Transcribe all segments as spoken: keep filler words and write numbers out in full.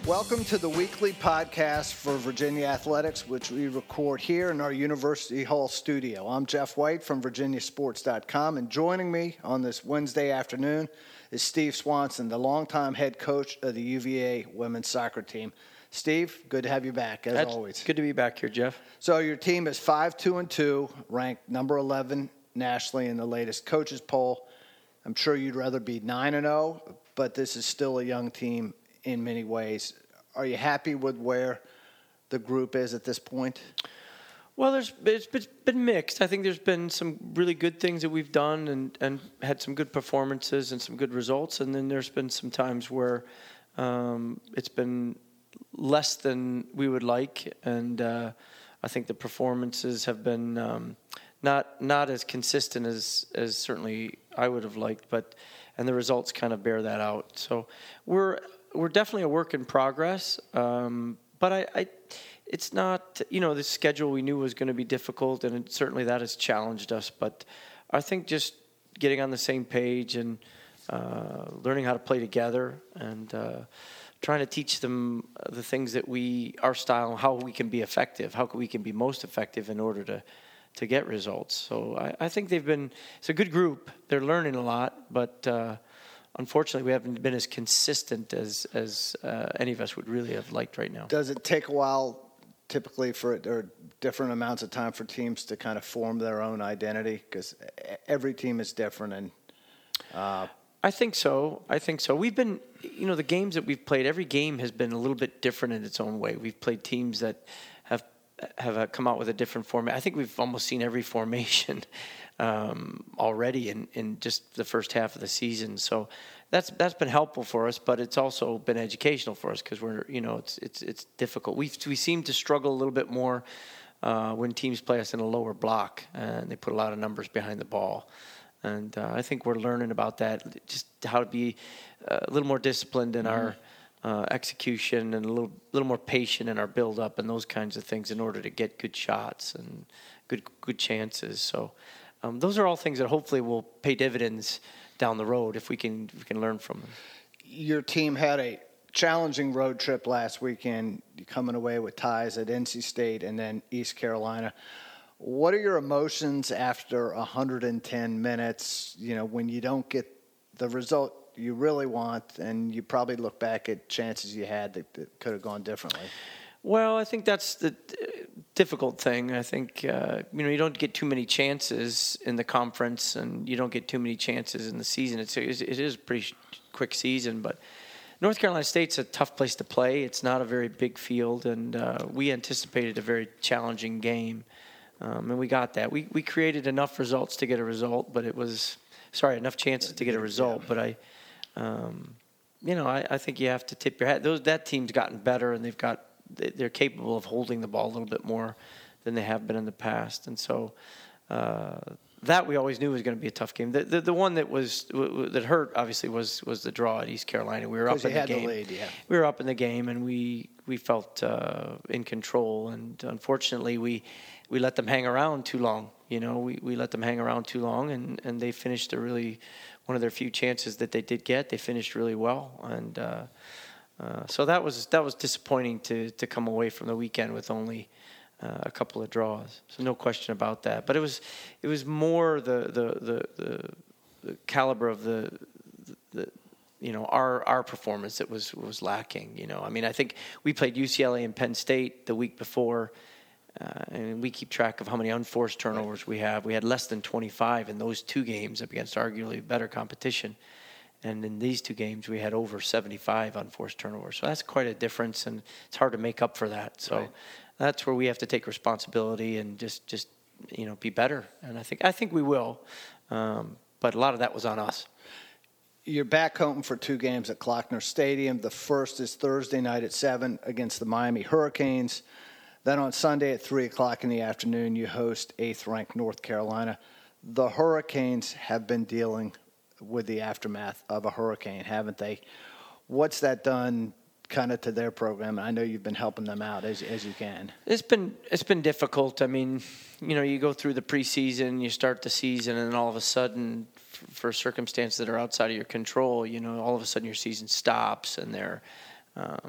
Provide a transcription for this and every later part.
Welcome to the weekly podcast for Virginia Athletics, which we record here in our University Hall studio. I'm Jeff White from Virginia Sports dot com, and joining me on this Wednesday afternoon is Steve Swanson, the longtime head coach of the U V A women's soccer team. Steve, good to have you back, as That's always. Good to be back here, Jeff. So your team is five two and two, ranked number eleven nationally in the latest coaches poll. I'm sure you'd rather be nine and oh, but this is still a young team in many ways. Are you happy with where the group is at this point? Well, there's it's been, been mixed. I think there's been some really good things that we've done and, and had some good performances and some good results. And then there's been some times where um, it's been less than we would like. And uh, I think the performances have been um, not not as consistent as, as certainly I would have liked. But and the results kind of bear that out. So we're we're definitely a work in progress. Um, but I, I, it's not, you know, the schedule we knew was going to be difficult, and it, certainly that has challenged us. But I think just getting on the same page and uh, learning how to play together and uh, trying to teach them the things that we, our style, how we can be effective, how we can be most effective in order to, to get results. So I, I think they've been, it's a good group. They're learning a lot, but uh, unfortunately, we haven't been as consistent as as uh, any of us would really have liked right now. Does it take a while, typically, for or different amounts of time for teams to kind of form their own identity? Because every team is different, and uh... I think so. I think so. We've been, you know, the games that we've played. Every game has been a little bit different in its own way. We've played teams that have have come out with a different format. I think we've almost seen every formation um, already in, in just the first half of the season. So that's that's been helpful for us, but it's also been educational for us because we're, you know, it's it's it's difficult. We we seem to struggle a little bit more uh, when teams play us in a lower block and they put a lot of numbers behind the ball. And uh, I think we're learning about that, just how to be a little more disciplined in mm-hmm. our uh, execution and a little little more patient in our build-up and those kinds of things in order to get good shots and good good chances. So um, those are all things that hopefully will pay dividends down the road if we can if we can learn from them. Your team had a challenging road trip last weekend, coming away with ties at N C State and then East Carolina. What are your emotions after one hundred ten minutes, you know, when you don't get the result you really want, and you probably look back at chances you had that, that could have gone differently? Well, I think that's the difficult thing. I think, uh, you know, you don't get too many chances in the conference, and you don't get too many chances in the season. It's, it is a pretty quick season, but North Carolina State's a tough place to play. It's not a very big field, and uh, we anticipated a very challenging game. Um, and we got that. We we created enough results to get a result, but it was sorry enough chances to get a result. But I, um, you know, I, I think you have to tip your hat. Those that team's gotten better, and they've got they're capable of holding the ball a little bit more than they have been in the past. And so uh, that we always knew was going to be a tough game. The, the the one that was that hurt obviously was was the draw at East Carolina. We were up in the game. The lead, yeah. We were up in the game, and we we felt uh, in control. And unfortunately, we. We let them hang around too long. You know, we, we let them hang around too long, and, and they finished a really one of their few chances that they did get. They finished really well, and uh, uh, so that was that was disappointing to to come away from the weekend with only uh, a couple of draws. So no question about that. But it was it was more the the the, the, the caliber of the, the the you know our our performance that was was lacking. You know, I mean, I think we played U C L A and Penn State the week before. Uh, and we keep track of how many unforced turnovers we have. We had less than twenty-five in those two games against arguably better competition. And in these two games, we had over seventy-five unforced turnovers. So that's quite a difference, and it's hard to make up for that. So right. That's where we have to take responsibility and just, just you know, be better. And I think I think we will. Um, but a lot of that was on us. You're back home for two games at Klockner Stadium. The first is Thursday night at seven against the Miami Hurricanes. Then on Sunday at three o'clock in the afternoon, you host eighth-ranked North Carolina. The Hurricanes have been dealing with the aftermath of a hurricane, haven't they? What's that done kind of to their program? I know you've been helping them out as as you can. It's been it's been difficult. I mean, you know, you go through the preseason, you start the season, and all of a sudden, f- for circumstances that are outside of your control, you know, all of a sudden your season stops, and they're, um,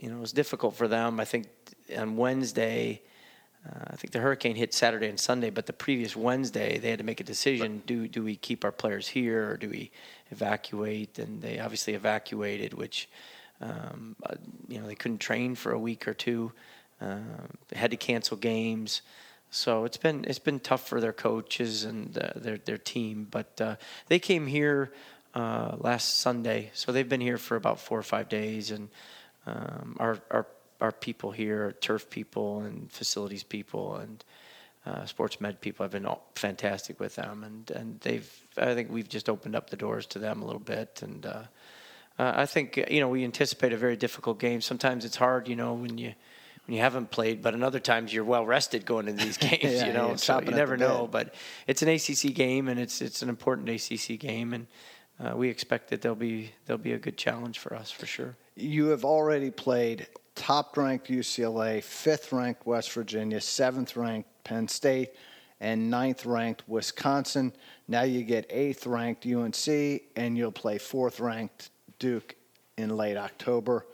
you know, it was difficult for them. I think on Wednesday, uh, I think the hurricane hit Saturday and Sunday, but the previous Wednesday they had to make a decision: do do we keep our players here or do we evacuate? And they obviously evacuated, which um, uh, you know they couldn't train for a week or two. Uh, they had to cancel games. So it's been it's been tough for their coaches and uh, their their team, but uh, they came here uh, last Sunday, so they've been here for about four or five days, and um, our our our people here, turf people and facilities people and uh, sports med people, have been all fantastic with them, and and they've I think we've just opened up the doors to them a little bit, and uh, uh, I think you know we anticipate a very difficult game. Sometimes it's hard, you know, when you. when you haven't played, but in other times you're well rested going into these games, yeah, you know, yeah, so you never know. bit. But it's an A C C game, and it's it's an important A C C game, and uh, we expect that there'll be there'll be a good challenge for us for sure. You have already played top-ranked U C L A, fifth-ranked West Virginia, seventh-ranked Penn State, and ninth-ranked Wisconsin. Now you get eighth-ranked U N C, and you'll play fourth-ranked Duke in late October.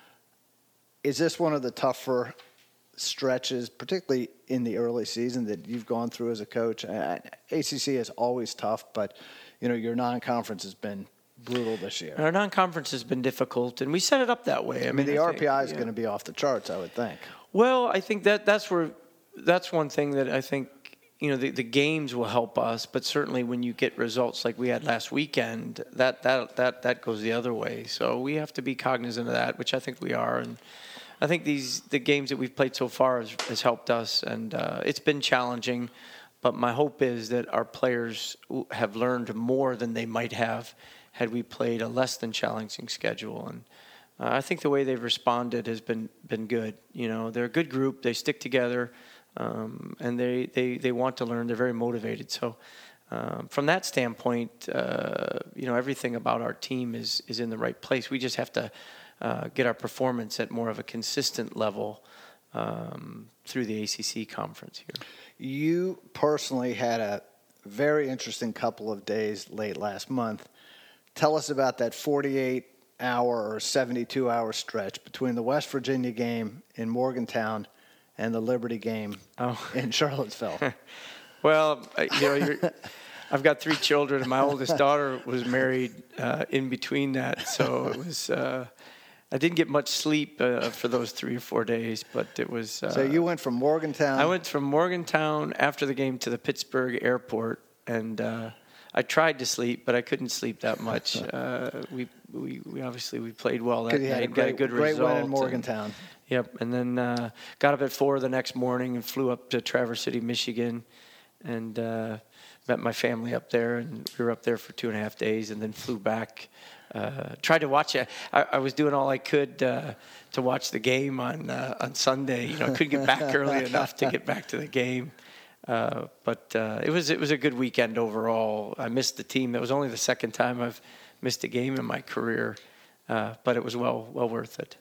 Is this one of the tougher stretches, particularly in the early season, that you've gone through as a coach? A C C is always tough, but you know your non-conference has been brutal this year. Our non-conference has been difficult, and we set it up that way. I, I mean, mean, the I R P I think, is yeah. going to be off the charts, I would think. Well, I think that that's where that's one thing that I think you know the, the games will help us, but certainly when you get results like we had last weekend, that that that that goes the other way. So we have to be cognizant of that, which I think we are, and I think these the games that we've played so far has, has helped us, and uh, it's been challenging. But my hope is that our players have learned more than they might have had we played a less than challenging schedule. And uh, I think the way they've responded has been been good. You know, they're a good group. They stick together, um, and they, they, they want to learn. They're very motivated. So um, from that standpoint, uh, you know, everything about our team is is in the right place. We just have to Uh, get our performance at more of a consistent level um, through the A C C conference here. You personally had a very interesting couple of days late last month. Tell us about that forty-eight hour or seventy-two hour stretch between the West Virginia game in Morgantown and the Liberty game oh. in Charlottesville. Well, you know, you're, I've got three children, and my oldest daughter was married uh, in between that, so it was. Uh, I didn't get much sleep uh, for those three or four days, but it was. Uh, so you went from Morgantown. I went from Morgantown after the game to the Pittsburgh airport, and uh, I tried to sleep, but I couldn't sleep that much. Uh, we, we we obviously we played well that night. Had a great, got a good great result. win in Morgantown. And, yep, and then uh, got up at four the next morning and flew up to Traverse City, Michigan, and uh, met my family up there, and we were up there for two and a half days, and then flew back. Uh, tried to watch it. I, I was doing all I could uh, to watch the game on uh, on Sunday. You know, I couldn't get back early enough to get back to the game. Uh, but uh, it was it was a good weekend overall. I missed the team. That was only the second time I've missed a game in my career, uh, but it was well well worth it.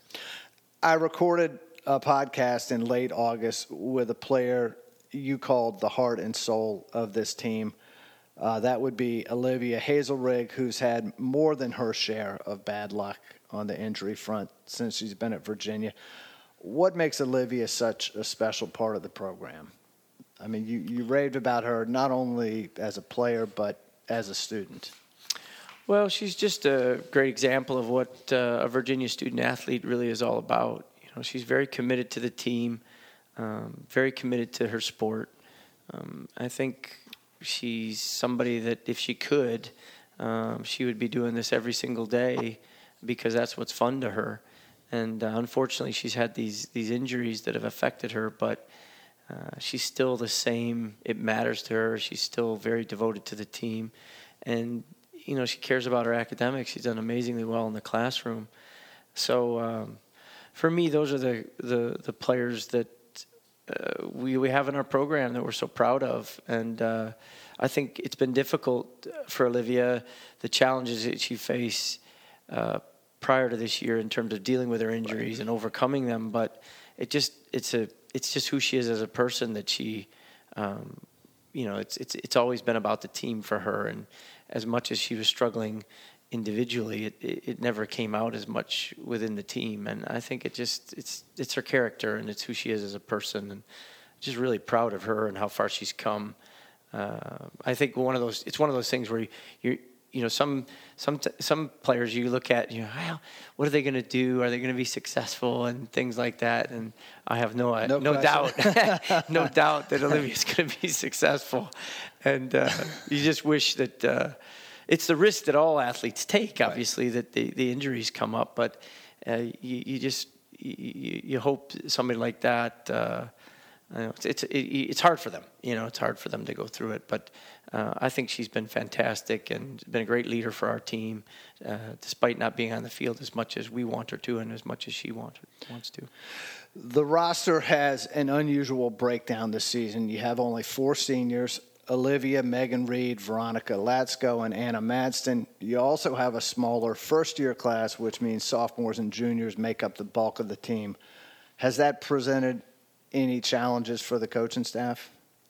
I recorded a podcast in late August with a player you called the heart and soul of this team. Uh, that would be Olivia Hazelrig, who's had more than her share of bad luck on the injury front since she's been at Virginia. What makes Olivia such a special part of the program? I mean, you, you raved about her not only as a player, but as a student. Well, she's just a great example of what uh, a Virginia student athlete really is all about. You know, she's very committed to the team, um, very committed to her sport. Um, I think she's somebody that if she could, um, she would be doing this every single day because that's what's fun to her. And uh, unfortunately, she's had these these injuries that have affected her, but uh, she's still the same. It matters to her. She's still very devoted to the team. And, you know, she cares about her academics. She's done amazingly well in the classroom. So um, for me, those are the, the, the players that Uh, we, we have in our program that we're so proud of. And uh, I think it's been difficult for Olivia, the challenges that she faced uh, prior to this year in terms of dealing with her injuries and overcoming them. But it just it's a it's just who she is as a person, that she um, you know, it's it's it's always been about the team for her, and as much as she was struggling individually, it, it, it never came out as much within the team. And I think it just it's it's her character and it's who she is as a person, and just really proud of her and how far she's come. Uh, I think one of those it's one of those things where you you you know some some some players you look at and you know, well, what are they going to do? Are they going to be successful and things like that? And I have no no, no doubt no doubt that Olivia's going to be successful. And uh, you just wish that. Uh, It's the risk that all athletes take, obviously, right. that the, the injuries come up. But uh, you, you just you, you hope somebody like that. Uh, you know, it's it's, it, it's hard for them. You know, it's hard for them to go through it. But uh, I think she's been fantastic and been a great leader for our team, uh, despite not being on the field as much as we want her to and as much as she want, wants to. The roster has an unusual breakdown this season. You have only four seniors. Olivia, Megan Reed, Veronica Latsko, and Anna Madston. You also have a smaller first-year class, which means sophomores and juniors make up the bulk of the team. Has that presented any challenges for the coaching staff?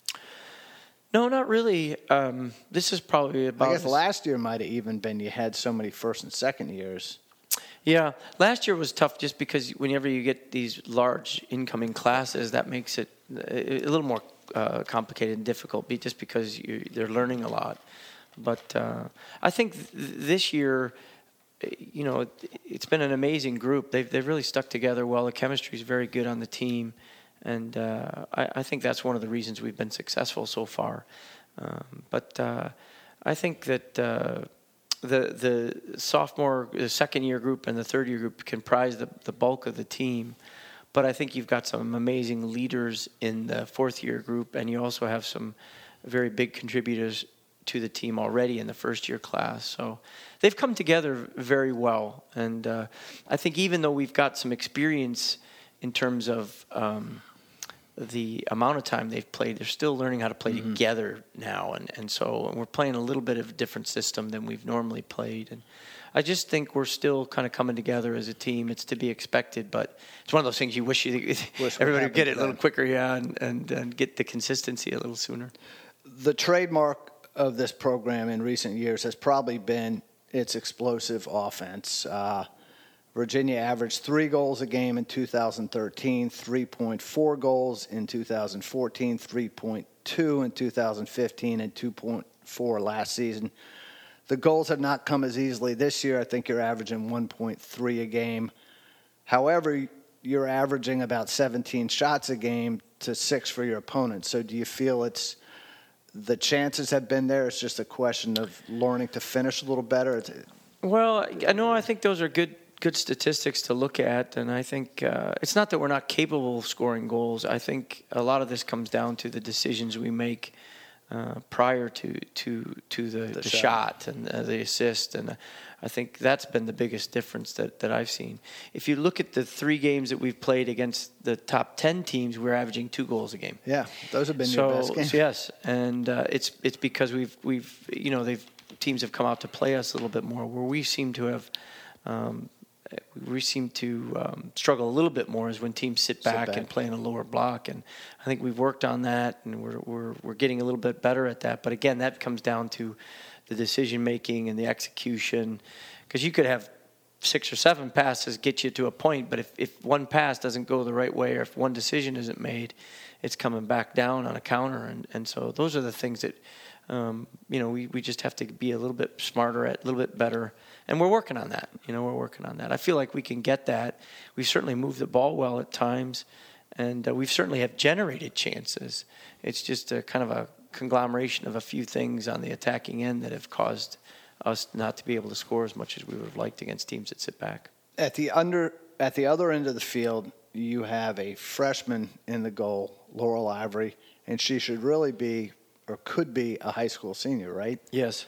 No, not really. Um, this is probably about... I guess last year might have even been you had so many first and second years. Yeah, last year was tough just because whenever you get these large incoming classes, that makes it a little more uh, complicated and difficult just because you, they're learning a lot. But uh, I think th- this year, you know, it, it's been an amazing group. They've, they've really stuck together well. The chemistry is very good on the team. And uh, I, I think that's one of the reasons we've been successful so far. Um, but uh, I think that... Uh, The the sophomore, the second year group and the third year group comprise the, the bulk of the team. But I think you've got some amazing leaders in the fourth year group, and you also have some very big contributors to the team already in the first year class. So they've come together very well. And uh, I think even though we've got some experience in terms of um, the amount of time they've played, they're still learning how to play mm-hmm. together now. And, and so we're playing a little bit of a different system than we've normally played. And I just think we're still kind of coming together as a team. It's to be expected, but it's one of those things you wish, you, wish everybody would get it a little quicker, yeah, and, and, and get the consistency a little sooner. The trademark of this program in recent years has probably been its explosive offense. Uh, Virginia averaged three goals a game in two thousand thirteen, three point four goals in two thousand fourteen, three point two in two thousand fifteen, and two point four last season. The goals have not come as easily this year. I think you're averaging one point three a game. However, you're averaging about seventeen shots a game to six for your opponent. So do you feel it's the chances have been there? It's just a question of learning to finish a little better? Well, I know I think those are good good statistics to look at, and I think uh, it's not that we're not capable of scoring goals. I think a lot of this comes down to the decisions we make uh, prior to to to the, the, the shot. shot and uh, the assist, and uh, I think that's been the biggest difference that, that I've seen. If you look at the three games that we've played against the top ten teams, we're averaging two goals a game. Yeah, those have been so, your best games. So yes, and uh, it's it's because we've we've you know they've teams have come out to play us a little bit more, where we seem to have. Um, We seem to um, struggle a little bit more is when teams sit back, sit back and play in a lower block, and I think we've worked on that, and we're we're we're getting a little bit better at that. But again, that comes down to the decision making and the execution, because you could have six or seven passes get you to a point, but if, if one pass doesn't go the right way, or if one decision isn't made, it's coming back down on a counter, and and so those are the things that um, you know we we just have to be a little bit smarter at, a little bit better. And we're working on that. You know, we're working on that. I feel like we can get that. We've certainly moved the ball well at times, and uh, we've certainly have generated chances. It's just a kind of a conglomeration of a few things on the attacking end that have caused us not to be able to score as much as we would have liked against teams that sit back. At the under at the other end of the field, you have a freshman in the goal, Laurel Ivory, and she should really be or could be a high school senior, right? Yes.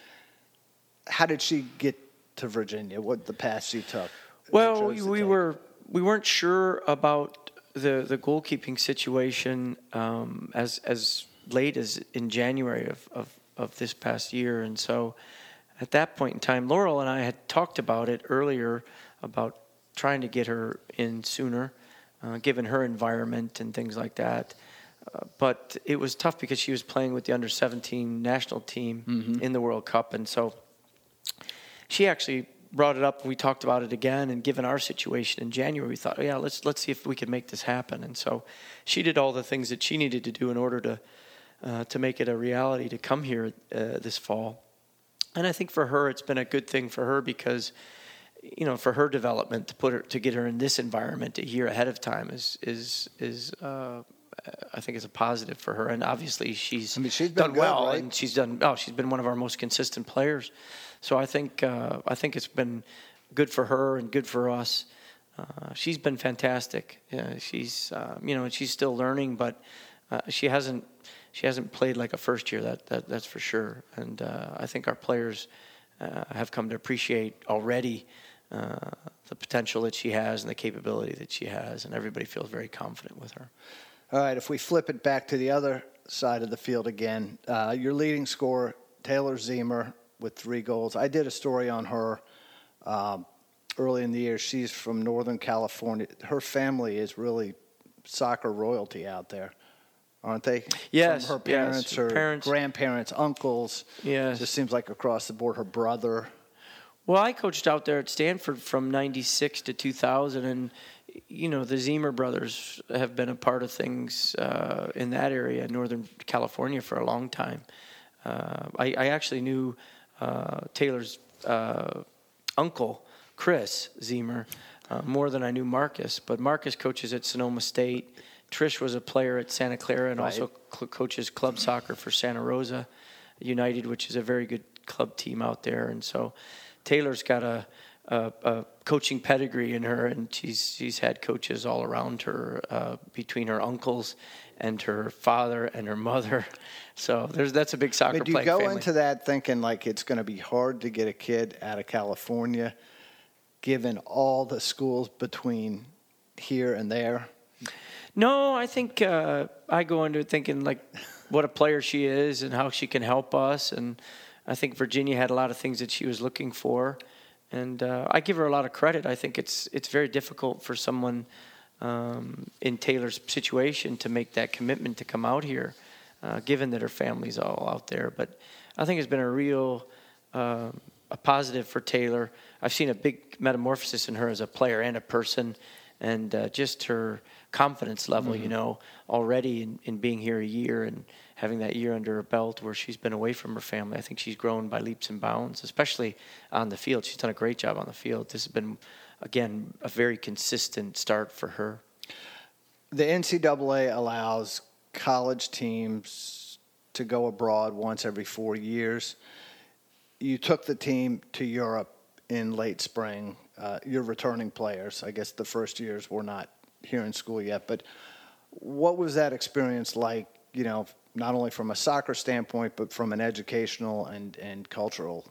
How did she get to Virginia? What the path she took? Well, we, we were we weren't sure about the the goalkeeping situation um, as as late as in January of, of of this past year, and so at that point in time, Laurel and I had talked about it earlier about trying to get her in sooner, uh, given her environment and things like that. uh, but it was tough because she was playing with the under seventeen national team mm-hmm. in the World Cup, and so she actually brought it up, and we talked about it again. And given our situation in January, we thought, yeah, let's let's see if we can make this happen. And so she did all the things that she needed to do in order to uh, to make it a reality to come here uh, this fall. And I think for her, it's been a good thing for her because, you know, for her development to put her to get her in this environment a year ahead of time is is is uh, I think is a positive for her. And obviously she's, I mean, she's been done good, well, right? and she's done oh she's been one of our most consistent players. So I think uh, I think it's been good for her and good for us. Uh, she's been fantastic. Yeah, she's uh, you know, and she's still learning, but uh, she hasn't she hasn't played like a first year. That, that that's for sure. And uh, I think our players uh, have come to appreciate already uh, the potential that she has and the capability that she has, and everybody feels very confident with her. All right, if we flip it back to the other side of the field again, uh, your leading scorer, Taylor Ziemer, with three goals. I did a story on her um, early in the year. She's from Northern California. Her family is really soccer royalty out there, aren't they? Yes. From her parents, yes. her parents. grandparents, uncles. Yes. It just seems like across the board. Her brother. Well, I coached out there at Stanford from ninety-six to two thousand, and you know, the Ziemer brothers have been a part of things uh, in that area, Northern California, for a long time. Uh, I, I actually knew uh, Taylor's uh, uncle, Chris Ziemer, uh, more than I knew Marcus. But Marcus coaches at Sonoma State. Trish was a player at Santa Clara and right. also cl- coaches club soccer for Santa Rosa United, which is a very good club team out there. And so Taylor's got a A, a coaching pedigree in her, and she's she's had coaches all around her, uh, between her uncles and her father and her mother. So there's that's a big soccer But do you playing go family. into that thinking like it's going to be hard to get a kid out of California, given all the schools between here and there? No, I think uh, I go into it thinking like what a player she is and how she can help us, and I think Virginia had a lot of things that she was looking for. And uh, I give her a lot of credit. I think it's it's very difficult for someone um, in Taylor's situation to make that commitment to come out here, uh, given that her family's all out there. But I think it's been a real uh, a positive for Taylor. I've seen a big metamorphosis in her as a player and a person, and uh, just her confidence level, mm-hmm. you know, already in, in being here a year and having that year under her belt where she's been away from her family. I think she's grown by leaps and bounds, especially on the field. She's done a great job on the field. This has been, again, a very consistent start for her. The N C double A allows college teams to go abroad once every four years. You took the team to Europe in late spring. Uh, you're returning players. I guess the first years were not here in school yet. But what was that experience like, you know, not only from a soccer standpoint, but from an educational and, and cultural?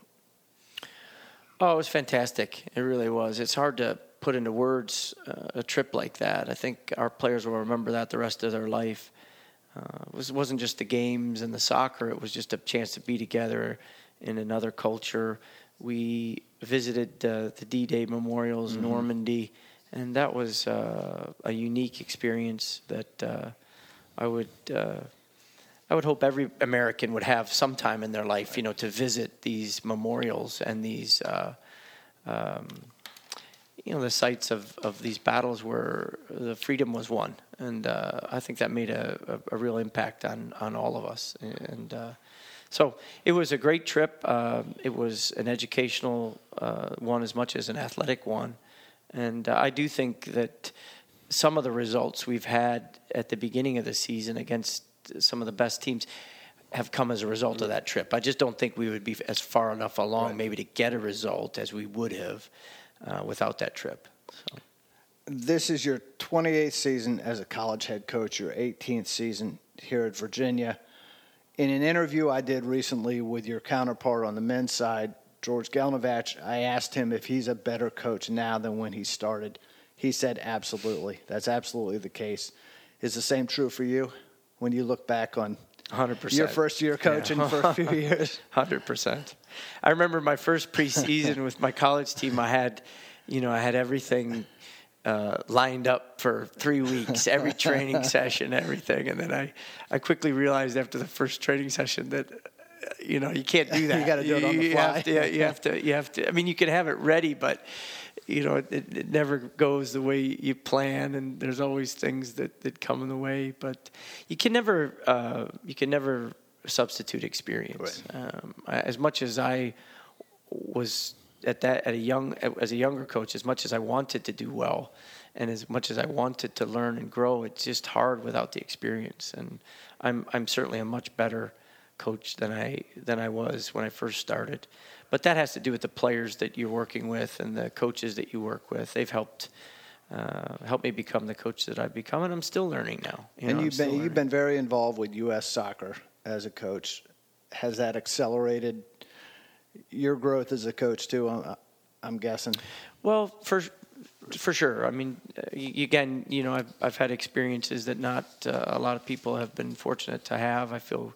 Oh, it was fantastic. It really was. It's hard to put into words uh, a trip like that. I think our players will remember that the rest of their life. Uh, it was, wasn't just the games and the soccer. It was just a chance to be together in another culture. We visited uh, the D-Day memorials, mm-hmm. Normandy, and that was uh, a unique experience that uh, I would uh, I would hope every American would have sometime in their life, you know, to visit these memorials and these, uh, um, you know, the sites of, of these battles where the freedom was won. And uh, I think that made a, a, a real impact on, on all of us. And uh, so it was a great trip. Uh, it was an educational uh, one as much as an athletic one. And uh, I do think that some of the results we've had at the beginning of the season against some of the best teams have come as a result of that trip. I just don't think we would be as far enough along right. maybe to get a result as we would have uh, without that trip. So. This is your twenty-eighth season as a college head coach, your eighteenth season here at Virginia. In an interview I did recently with your counterpart on the men's side, George Gelnovich, I asked him if he's a better coach now than when he started. He said absolutely. That's absolutely the case. Is the same true for you when you look back on one hundred percent. Your first year coaching yeah. for a few years? one hundred percent. I remember my first preseason with my college team. I had, you know, I had everything uh, lined up for three weeks, every training session, everything. And then I, I quickly realized after the first training session that, you know, you can't do that. You got to do it on the you fly. Have to, you have to, you have to, I mean, you can have it ready, but, you know, it, it never goes the way you plan, and there's always things that, that come in the way, but you can never, uh, you can never substitute experience. Right. Um, as much as I was at that, at a young, as a younger coach, as much as I wanted to do well, and as much as I wanted to learn and grow, it's just hard without the experience. And I'm, I'm certainly a much better coach than I, than I was when I first started. But that has to do with the players that you're working with and the coaches that you work with. They've helped uh, help me become the coach that I've become, and I'm still learning now. You and know, you've been you've been very involved with U S Soccer as a coach. Has that accelerated your growth as a coach too? I'm, I'm guessing. Well, for for sure. I mean, again, you know, I've I've had experiences that not uh, a lot of people have been fortunate to have. I feel.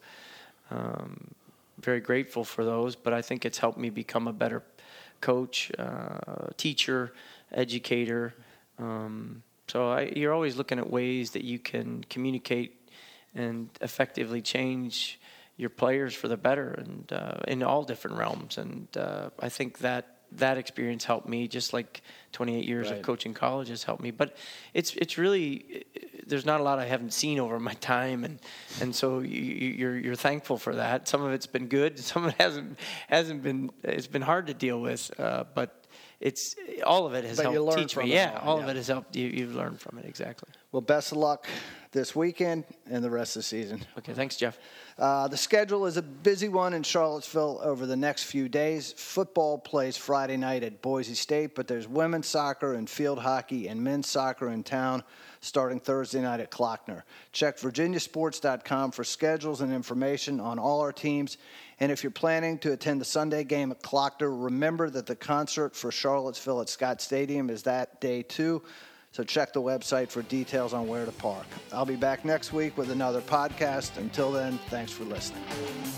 Um, very grateful for those, but I think it's helped me become a better coach, uh, teacher, educator. Um, so I, you're always looking at ways that you can communicate and effectively change your players for the better, and uh, in all different realms. And uh, I think that that experience helped me, just like twenty-eight years Right. of coaching college has helped me. But it's it's really, there's not a lot I haven't seen over my time, and and so you, you're you're thankful for that. Some of it's been good, some of it hasn't hasn't been. It's been hard to deal with, uh, but it's all of it has But you helped learn teach from me. it Yeah, all, all yeah. of it has helped you. You've learned from it, exactly. Well, best of luck this weekend and the rest of the season. Okay, thanks, Jeff. Uh, the schedule is a busy one in Charlottesville over the next few days. Football plays Friday night at Boise State, but there's women's soccer and field hockey and men's soccer in town starting Thursday night at Klockner. Check virginia sports dot com for schedules and information on all our teams. And if you're planning to attend the Sunday game at Klockner, remember that the concert for Charlottesville at Scott Stadium is that day too. So check the website for details on where to park. I'll be back next week with another podcast. Until then, thanks for listening.